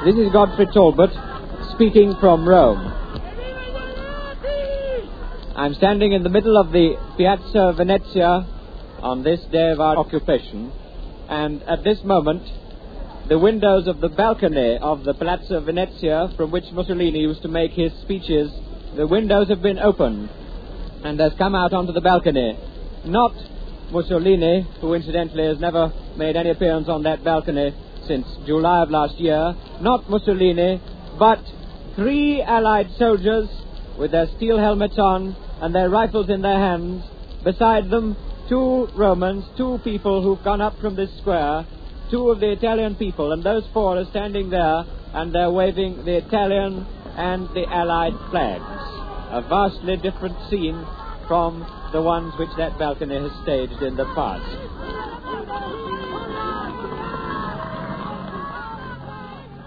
This is Godfrey Talbot speaking from Rome. I'm standing in the middle of the Piazza Venezia on this day of our occupation, and at this moment the windows of the balcony of the Palazzo Venezia, from which Mussolini used to make his speeches, the windows have been opened and has come out onto the balcony. Not Mussolini, who incidentally has never made any appearance on that balcony since July of last year, not Mussolini, but 3 Allied soldiers with their steel helmets on and their rifles in their hands. Beside them, 2 Romans, 2 people who've gone up from this square, 2 of the Italian people, and those 4 are standing there and they're waving the Italian and the Allied flags. A vastly different scene from the ones which that balcony has staged in the past.